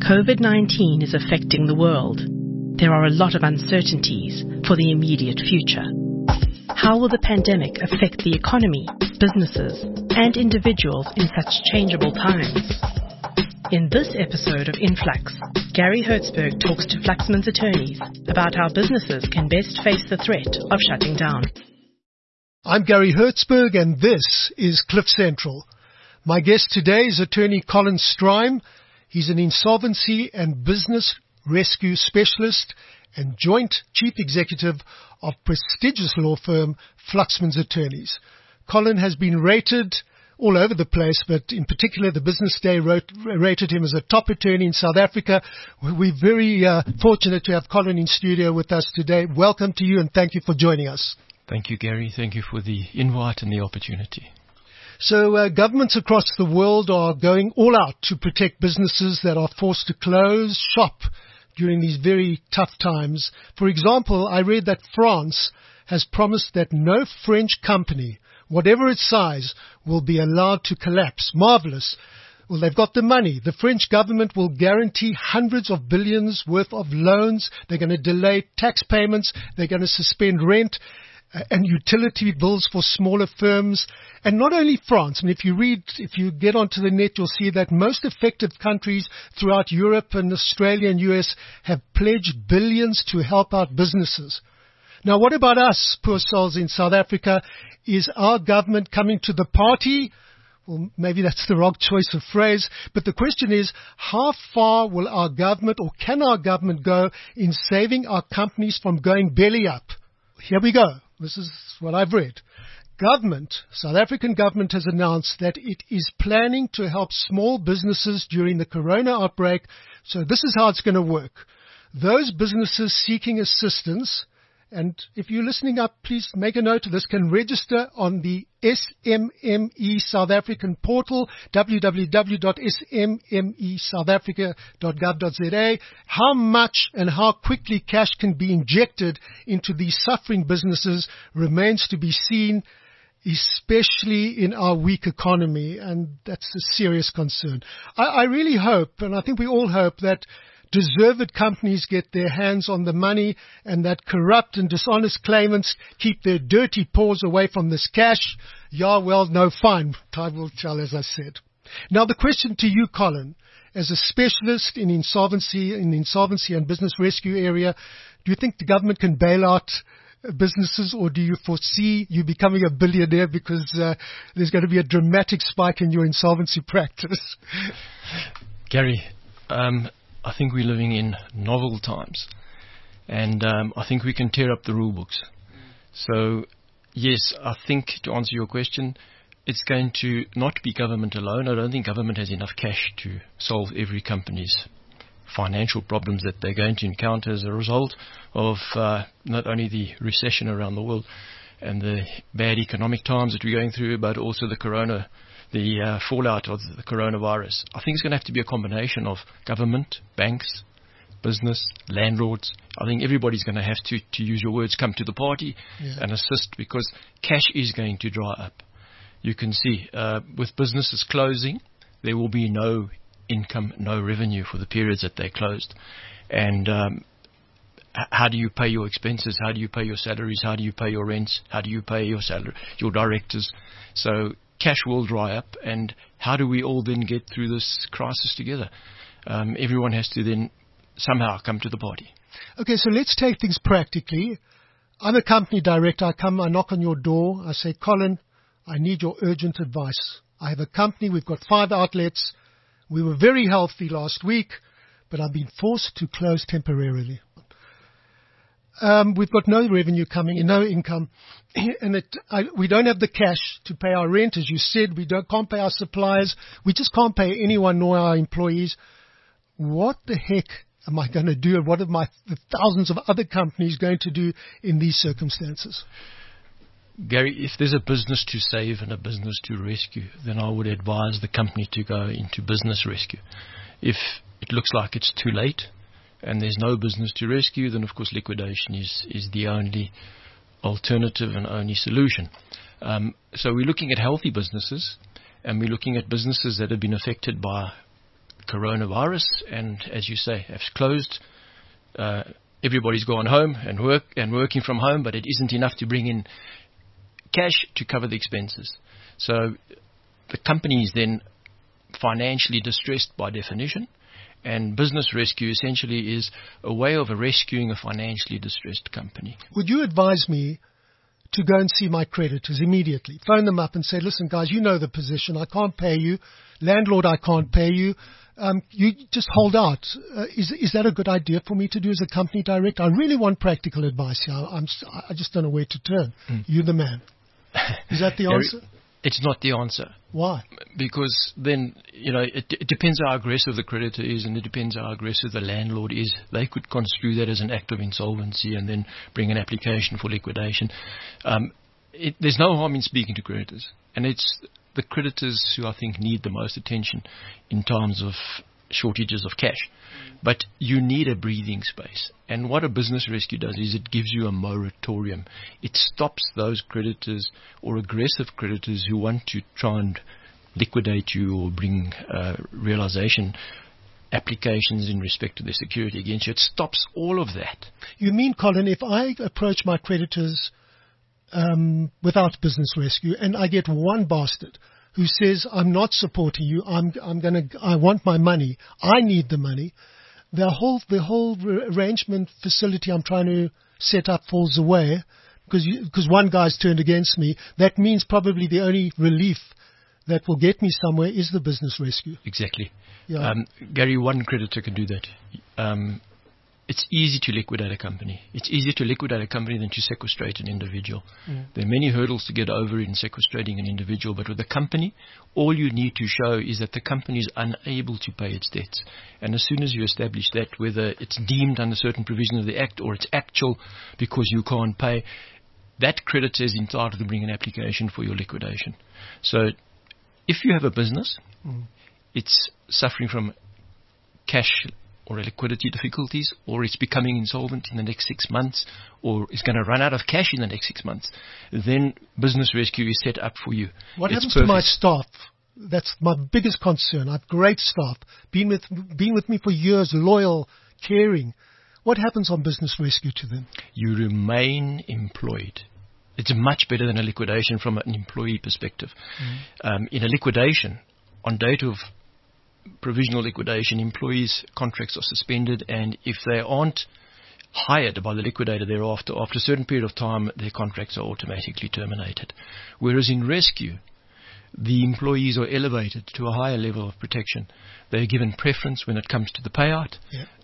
COVID-19 is affecting the world. There are a lot of uncertainties for the immediate future. How will the pandemic affect the economy, businesses, and individuals in such changeable times? In this episode of Influx, Gary Hertzberg talks to Fluxman's attorneys about how businesses can best face the threat of shutting down. I'm Gary Hertzberg, and this is Cliff Central. My guest today is attorney Colin Strime. He's an insolvency and business rescue specialist and joint chief executive of prestigious law firm Fluxman's Attorneys. Colin has been rated all over the place, but in particular the Business Day rated him as a top attorney in South Africa. We're very fortunate to have Colin in studio with us today. Welcome to you, and thank you for joining us. Thank you, Gary. Thank you for the invite and the opportunity. So governments across the world are going all out to protect businesses that are forced to close shop during these very tough times. For example, I read that France has promised that no French company, whatever its size, will be allowed to collapse. Marvelous. Well, they've got the money. The French government will guarantee hundreds of billions worth of loans. They're going to delay tax payments. They're going to suspend rent and utility bills for smaller firms. And not only France. I mean, if you get onto the net, you'll see that most affected countries throughout Europe and Australia and US have pledged billions to help out businesses. Now, what about us, poor souls in South Africa? Is our government coming to the party? Well, maybe that's the wrong choice of phrase. But the question is, how far will our government, or can our government go in saving our companies from going belly up? Here we go. This is what I've read. South African government has announced that it is planning to help small businesses during the corona outbreak. So this is how it's going to work. Those businesses seeking assistance, and if you're listening up, please make a note of this, can register on the SMME South African portal, www.smmesouthafrica.gov.za. How much and how quickly cash can be injected into these suffering businesses remains to be seen, especially in our weak economy, and that's a serious concern. I really hope, and I think we all hope, that deserved companies get their hands on the money and that corrupt and dishonest claimants keep their dirty paws away from this cash. Yeah, well, no, fine. Time will tell, as I said. Now, the question to you, Colin, as a specialist in insolvency and business rescue area, do you think the government can bail out businesses, or do you foresee you becoming a billionaire because there's going to be a dramatic spike in your insolvency practice? Gary, I think we're living in novel times, and I think we can tear up the rule books. So, yes, I think to answer your question, it's going to not be government alone. I don't think government has enough cash to solve every company's financial problems that they're going to encounter as a result of not only the recession around the world and the bad economic times that we're going through, but also the fallout of the coronavirus. I think it's going to have to be a combination of government, banks, business, landlords. I think everybody's going to have to use your words, come to the party and assist, because cash is going to dry up. You can see with businesses closing, there will be no income, no revenue for the periods that they're closed. And how do you pay your expenses? How do you pay your salaries? How do you pay your rents? How do you pay your directors? So cash will dry up, and how do we all then get through this crisis together? Everyone has to then somehow come to the party. Okay, so let's take things practically. I'm a company director. I knock on your door. I say, Colin, I need your urgent advice. I have a company. We've got 5 outlets. We were very healthy last week, but I've been forced to close temporarily. We've got no revenue coming in, no income, and we don't have the cash to pay our rent, as you said. Can't pay our suppliers. We just can't pay anyone, nor our employees. What the heck am I going to do, and what are the thousands of other companies going to do in these circumstances? Gary, if there's a business to save and a business to rescue, then I would advise the company to go into business rescue. If it looks like it's too late and there's no business to rescue, then of course liquidation is the only alternative and only solution. So we're looking at healthy businesses, and we're looking at businesses that have been affected by coronavirus, and as you say, have closed. Everybody's gone home and working from home, but it isn't enough to bring in cash to cover the expenses. So the company is then financially distressed by definition, and business rescue essentially is a way of rescuing a financially distressed company. Would you advise me to go and see my creditors immediately? Phone them up and say, listen, guys, you know the position. I can't pay you. Landlord, I can't pay you. You just hold out. Is that a good idea for me to do as a company director? I really want practical advice here. I just don't know where to turn. You're the man. Is that the answer? It's not the answer. Why? Because then, it depends how aggressive the creditor is, and it depends how aggressive the landlord is. They could construe that as an act of insolvency and then bring an application for liquidation. There's no harm in speaking to creditors. And it's the creditors who I think need the most attention in times of shortages of cash. But you need a breathing space. And what a business rescue does is it gives you a moratorium. It stops those creditors or aggressive creditors who want to try and liquidate you or bring realization applications in respect to their security against you. It stops all of that. You mean, Colin, if I approach my creditors without business rescue and I get one bastard who says, I'm not supporting you, I want my money, I need the money, the whole arrangement facility I'm trying to set up falls away because one guy's turned against me. That means probably the only relief that will get me somewhere is the business rescue. Exactly. Yeah. Gary, one creditor can do that. It's easy to liquidate a company. It's easier to liquidate a company than to sequestrate an individual. There are many hurdles to get over in sequestrating an individual, but with a company, all you need to show is that the company is unable to pay its debts. And as soon as you establish that, whether it's deemed under certain provision of the Act or it's actual because you can't pay, that creditor is entitled to bring an application for your liquidation. So if you have a business, it's suffering from cash or liquidity difficulties, or it's becoming insolvent in the next 6 months, or it's going to run out of cash in the next 6 months, then business rescue is set up for you. What happens to my staff? That's my biggest concern. I have great staff, been with me for years, loyal, caring. What happens on business rescue to them? You remain employed. It's much better than a liquidation from an employee perspective. In a liquidation, on date of provisional liquidation, employees' contracts are suspended, and if they aren't hired by the liquidator thereafter, after a certain period of time, their contracts are automatically terminated. Whereas in rescue, the employees are elevated to a higher level of protection. They are given preference when it comes to the payout.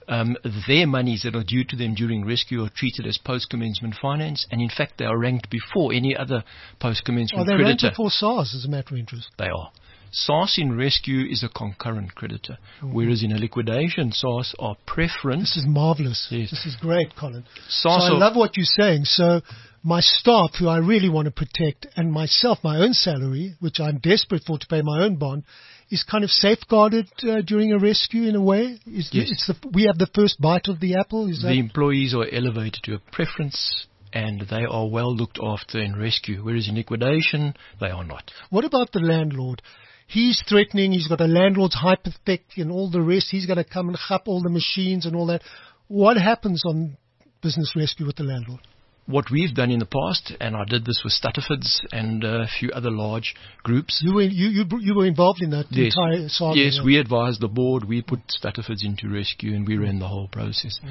Their monies that are due to them during rescue are treated as post-commencement finance, and in fact they are ranked before any other post-commencement creditor. Are they ranked before SARS as a matter of interest? They are. SARS in rescue is a concurrent creditor, whereas in a liquidation, SARS are preference. This is marvelous. Yes. This is great, Colin. So I love what you're saying. So my staff, who I really want to protect, and myself, my own salary, which I'm desperate for to pay my own bond, is kind of safeguarded during a rescue in a way? Yes. We have the first bite of the apple? The employees are elevated to a preference, and they are well looked after in rescue, whereas in liquidation, they are not. What about the landlord? He's threatening, he's got a landlord's hypothec and all the rest. He's going to come and chap all the machines and all that. What happens on business rescue with the landlord? What we've done in the past, and I did this with Stutterfords and a few other large groups. You were involved in that entire saga? Yes, we advised the board. We put Stutterfords into rescue, and we ran the whole process.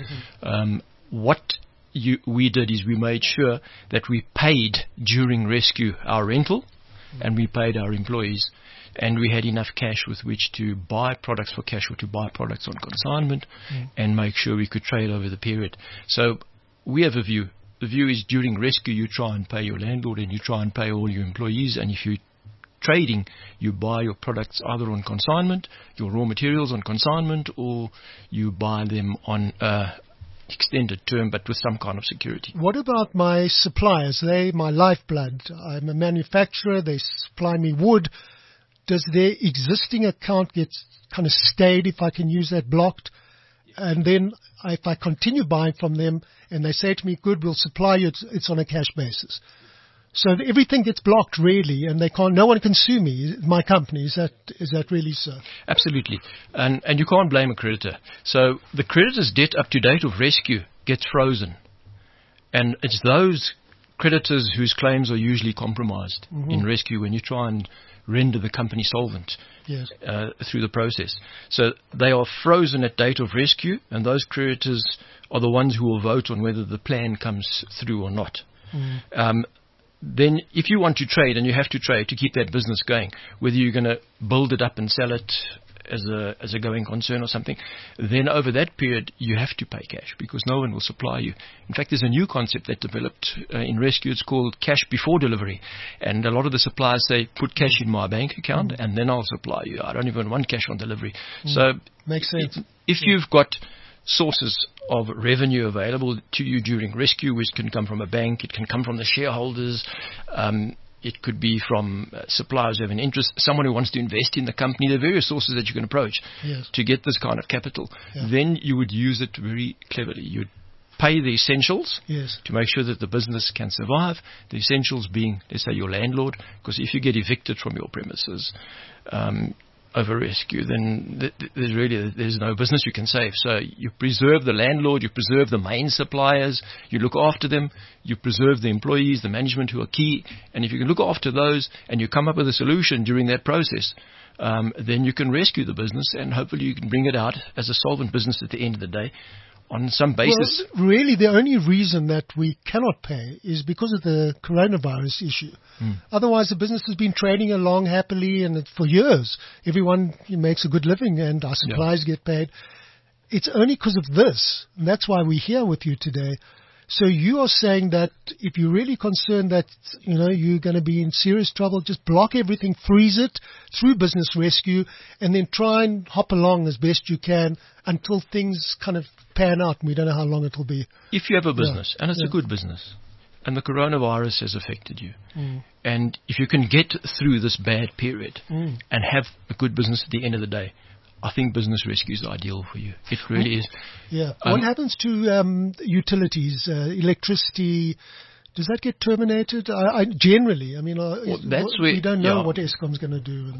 What we did is we made sure that we paid during rescue our rental, and we paid our employees. And we had enough cash with which to buy products for cash or to buy products on consignment and make sure we could trade over the period. So we have a view. The view is during rescue you try and pay your landlord and you try and pay all your employees, and if you're trading, you buy your products either on consignment, your raw materials on consignment, or you buy them on extended term but with some kind of security. What about my suppliers? They're my lifeblood. I'm a manufacturer. They supply me wood. Does their existing account get kind of stayed, if I can use that, blocked? And then if I continue buying from them and they say to me, good, we'll supply you, it's on a cash basis. So everything gets blocked really, and no one can sue me, my company. Is that really so? Absolutely. And you can't blame a creditor. So the creditor's debt up to date of rescue gets frozen. And it's those creditors whose claims are usually compromised in rescue when you try and render the company solvent through the process. So they are frozen at date of rescue, and those creditors are the ones who will vote on whether the plan comes through or not. Then if you want to trade, and you have to trade to keep that business going, whether you're going to build it up and sell it as a going concern or something, then over that period you have to pay cash because no one will supply you. In fact, there's a new concept that developed in rescue. It's called cash before delivery. And a lot of the suppliers say, put cash in my bank account and then I'll supply you. I don't even want cash on delivery. So makes sense. If you've got sources of revenue available to you during rescue, which can come from a bank, it can come from the shareholders, it could be from suppliers who have an interest, someone who wants to invest in the company. There are various sources that you can approach to get this kind of capital. Then you would use it very cleverly. You'd pay the essentials to make sure that the business can survive. The essentials being, let's say, your landlord, because if you get evicted from your premises over rescue, then there's no business you can save. So you preserve the landlord, you preserve the main suppliers, you look after them, you preserve the employees, the management who are key, and if you can look after those and you come up with a solution during that process, then you can rescue the business and hopefully you can bring it out as a solvent business at the end of the day on some basis. Well, really, the only reason that we cannot pay is because of the coronavirus issue. Otherwise, the business has been trading along happily, and for years, everyone makes a good living, and our suppliers get paid. It's only because of this, and that's why we're here with you today. So you are saying that if you're really concerned that you're going to be in serious trouble, just block everything, freeze it through business rescue, and then try and hop along as best you can until things kind of pan out, and we don't know how long it will be. If you have a business, and it's a good business, and the coronavirus has affected you, and if you can get through this bad period and have a good business at the end of the day, I think business rescue is ideal for you. It really is. Yeah. What happens to utilities, electricity? Does that get terminated? Generally, I mean, we don't know what Eskom's going to do.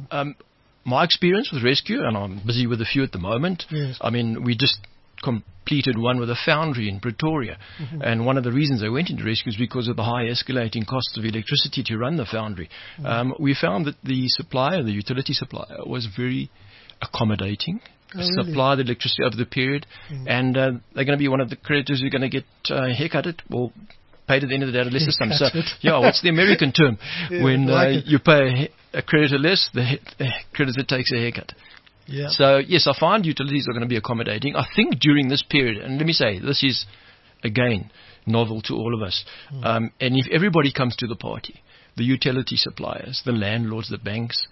My experience with rescue, and I'm busy with a few at the moment. I mean, we just completed one with a foundry in Pretoria. And one of the reasons I went into rescue is because of the high escalating costs of electricity to run the foundry. We found that the supplier, the utility supplier, was very accommodating, supply the electricity over the period, and they're going to be one of the creditors who are going to get haircutted or paid at the end of the day at a lesser sum. So, what's the American term? When you pay a creditor less, the creditor takes a haircut. So, yes, I find utilities are going to be accommodating. I think during this period, and let me say, this is, again, novel to all of us, and if everybody comes to the party, the utility suppliers, the landlords, the banks,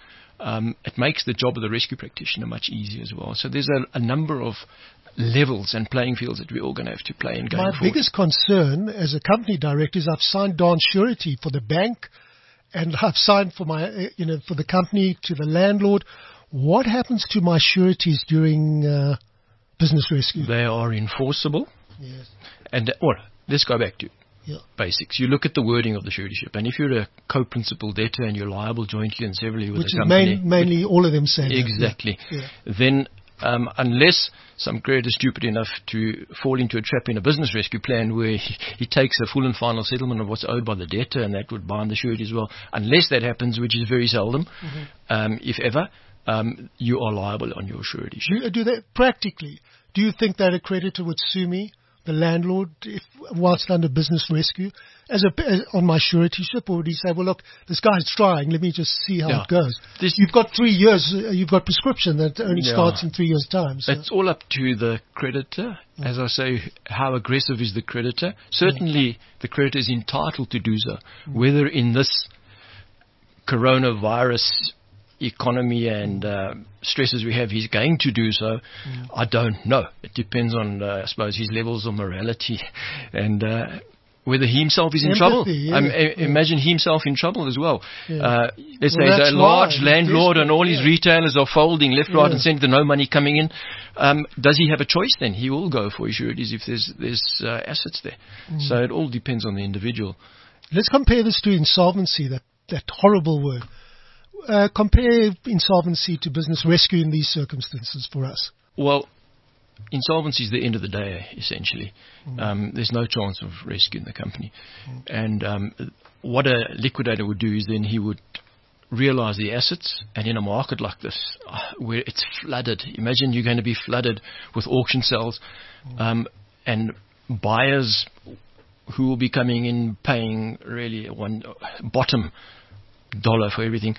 it makes the job of the rescue practitioner much easier as well. So there's a number of levels and playing fields that we're all going to have to play in going forward. My biggest concern as a company director is I've signed on surety for the bank, and I've signed for my, for the company to the landlord. What happens to my sureties during business rescue? They are enforceable. And let's go back to basics. You look at the wording of the suretyship, and if you're a co-principal debtor and you're liable jointly and severally with the company, mainly all of them say exactly, then unless some creditor is stupid enough to fall into a trap in a business rescue plan where he takes a full and final settlement of what's owed by the debtor, and that would bind the surety as well, unless that happens, which is very seldom, if ever, you are liable on your surety. Do they practically? Do you think that a creditor would sue me, the landlord, whilst under business rescue, as on my suretyship, or would he say, well, look, this guy's trying, let me just see how it goes? You've got 3 years, you've got prescription that only starts in 3 years' time. So. It's all up to the creditor. As I say, how aggressive is the creditor? Certainly, the creditor is entitled to do so. Whether in this coronavirus economy and stresses we have, he's going to do so. I don't know. It depends on, I suppose, his levels of morality and whether he himself is in trouble. Imagine himself in trouble as well. Let's say he's a large landlord and all his retailers are folding left, right and centre, no money coming in. Does he have a choice then? He will go for his sureties if there's assets there. So it all depends on the individual. Let's compare this to insolvency, that horrible word. Compare insolvency to business rescue in these circumstances for us. Well, insolvency is the end of the day, essentially. There's no chance of rescuing the company. And what a liquidator would do is then he would realize the assets, and in a market like this, where it's flooded, imagine you're going to be flooded with auction sales, and buyers who will be coming in paying really one bottom dollar for everything.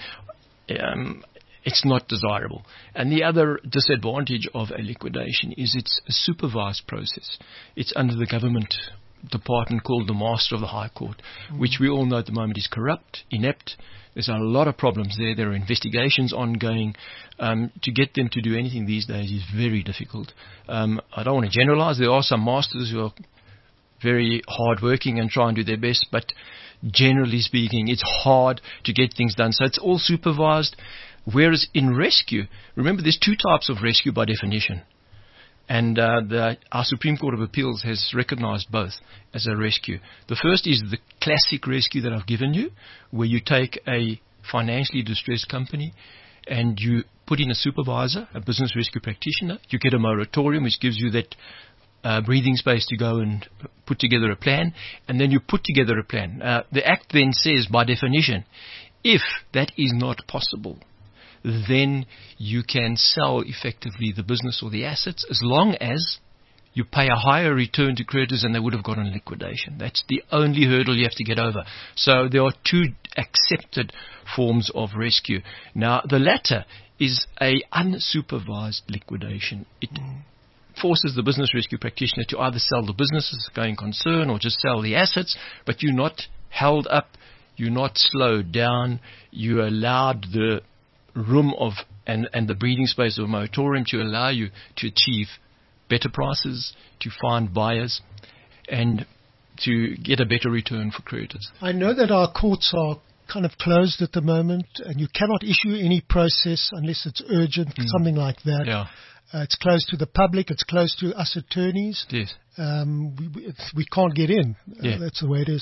It's not desirable. And the other disadvantage of a liquidation is it's a supervised process. It's under the government department called the Master of the High Court, which we all know at the moment is corrupt, inept. There's a lot of problems there. There are investigations ongoing. To get them to do anything these days is very difficult. I don't want to generalize. There are some masters who are very hard-working and try and do their best, but generally speaking, it's hard to get things done. So it's all supervised. Whereas in rescue, remember there's two types of rescue by definition. And our Supreme Court of Appeals has recognized both as a rescue. The first is the classic rescue that I've given you, where you take a financially distressed company and you put in a supervisor, a business rescue practitioner. You get a moratorium, which gives you that breathing space to go and put together a plan, and then you put together a plan. The Act then says, by definition, if that is not possible, then you can sell effectively the business or the assets as long as you pay a higher return to creditors than they would have got on liquidation. That's the only hurdle you have to get over. So there are two accepted forms of rescue. Now, the latter is a unsupervised liquidation. It forces the business rescue practitioner to either sell the business as a going concern or just sell the assets, but you're not held up, you're not slowed down, you're allowed the room of and the breathing space of a moratorium to allow you to achieve better prices, to find buyers, and to get a better return for creditors. I know that our courts are kind of closed at the moment, and you cannot issue any process unless it's urgent, something like that. Yeah. It's closed to the public. It's closed to us attorneys. Yes. We can't get in. Yeah. That's the way it is.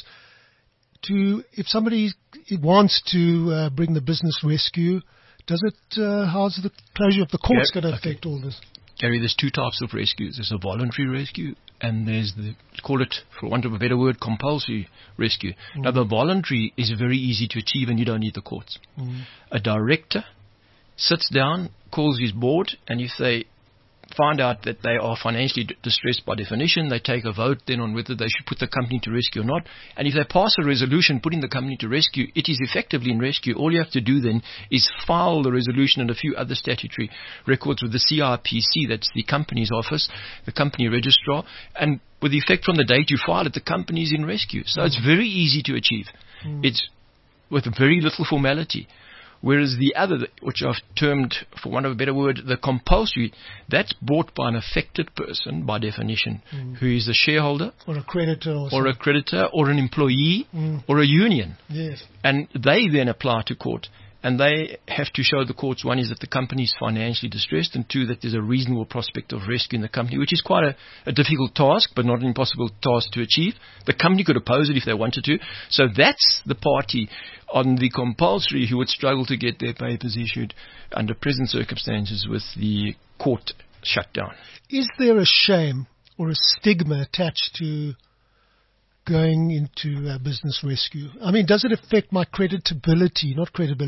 If somebody wants to bring the business rescue, how's the closure of the courts going to affect all this? Gary, there's two types of rescues. There's a voluntary rescue, and there's call it, for want of a better word, compulsory rescue. Now, the voluntary is very easy to achieve, and you don't need the courts. A director sits down, calls his board, and if they find out that they are financially distressed by definition, they take a vote then on whether they should put the company to rescue or not. And if they pass a resolution putting the company to rescue, it is effectively in rescue. All you have to do then is file the resolution and a few other statutory records with the CIPC, that's the company's office, the company registrar, and with effect from the date you file it, the company is in rescue. So it's very easy to achieve. It's with very little formality. Whereas the other, which I've termed, for want of a better word, the compulsory, that's brought by an affected person, by definition, who is a shareholder, or a creditor, or an employee, or a union. Yes. And they then apply to court. And they have to show the courts, one is that the company is financially distressed, and two, that there's a reasonable prospect of rescuing the company, which is quite a difficult task, but not an impossible task to achieve. The company could oppose it if they wanted to. So that's the party on the compulsory who would struggle to get their papers issued under present circumstances with the court shut down. Is there a shame or a stigma attached to going into a business rescue? I mean, does it affect my creditability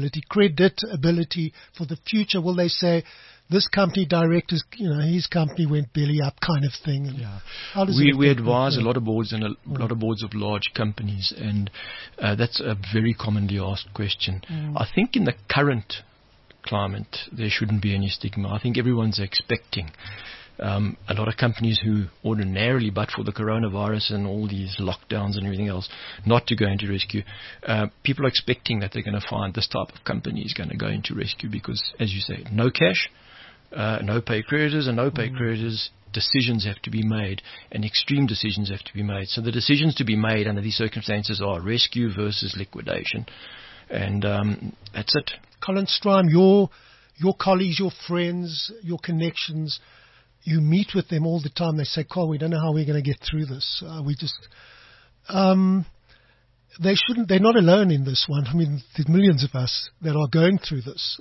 for the future? Will they say, this company director's, his company went belly up kind of thing? And how does we advise a lot of boards and a lot of boards of large companies, and that's a very commonly asked question. I think in the current climate, there shouldn't be any stigma. I think everyone's expecting a lot of companies who ordinarily, but for the coronavirus and all these lockdowns and everything else, not to go into rescue, people are expecting that they're going to find this type of company is going to go into rescue because, as you say, no cash, no pay creditors, and no pay creditors, decisions have to be made, and extreme decisions have to be made. So the decisions to be made under these circumstances are rescue versus liquidation. And that's it. Colin Strime, your colleagues, your friends, your connections, you meet with them all the time. They say, Carl, we don't know how we're going to get through this. they shouldn't. They're not alone in this one. I mean, there's millions of us that are going through this.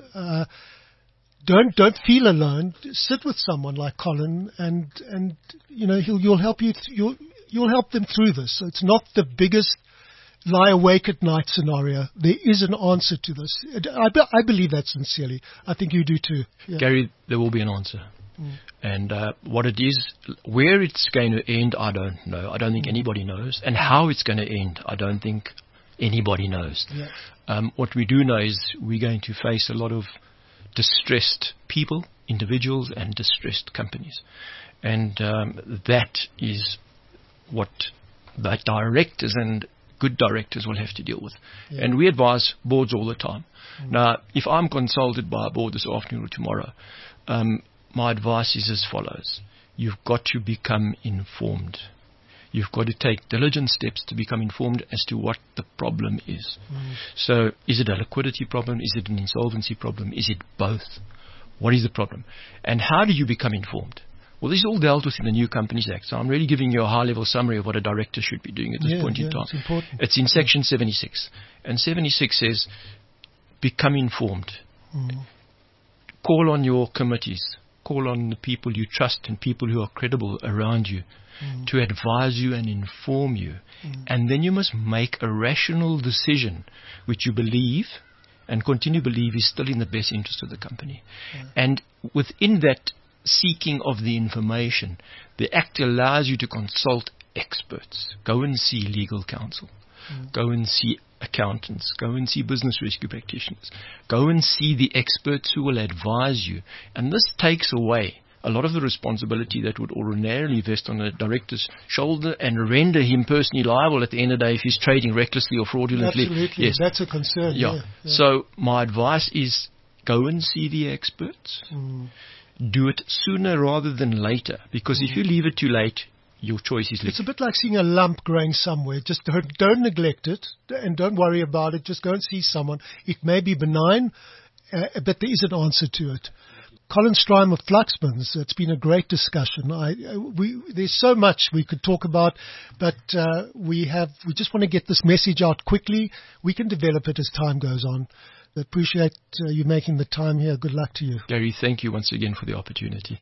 Don't feel alone. Sit with someone like Colin, and you'll help you. You'll help them through this. So it's not the biggest lie awake at night scenario. There is an answer to this. I believe that sincerely. I think you do too. Yeah. Gary, there will be an answer. And what it is, where it's going to end, I don't know. I don't think anybody knows. And how it's going to end, I don't think anybody knows. Yeah. What we do know is we're going to face a lot of distressed people, individuals, and distressed companies. And that is what the directors and good directors will have to deal with. Yeah. And we advise boards all the time. Now, if I'm consulted by a board this afternoon or tomorrow, my advice is as follows. You've got to become informed. You've got to take diligent steps to become informed as to what the problem is. So, is it a liquidity problem? Is it an insolvency problem? Is it both? What is the problem? And how do you become informed? Well, this is all dealt with in the New Companies Act. So I'm really giving you a high-level summary of what a director should be doing at this point in time. It's important. It's in Section 76. And 76 says, become informed. Call on your committees. Call on the people you trust and people who are credible around you to advise you and inform you. And then you must make a rational decision which you believe and continue to believe is still in the best interest of the company. And within that seeking of the information, the Act allows you to consult experts. Go and see legal counsel. Go and see accountants. Go and see business rescue practitioners. Go and see the experts who will advise you. And this takes away a lot of the responsibility that would ordinarily vest on a director's shoulder and render him personally liable at the end of the day if he's trading recklessly or fraudulently. Absolutely. Yes. That's a concern. Yeah. So my advice is go and see the experts. Do it sooner rather than later, because if you leave it too late, your choice is late. It's a bit like seeing a lump growing somewhere. Just don't neglect it and don't worry about it. Just go and see someone. It may be benign, but there is an answer to it. Colin Strime of Fluxman's, it's been a great discussion. There's so much we could talk about, but we just want to get this message out quickly. We can develop it as time goes on. I appreciate you making the time here. Good luck to you. Gary, thank you once again for the opportunity.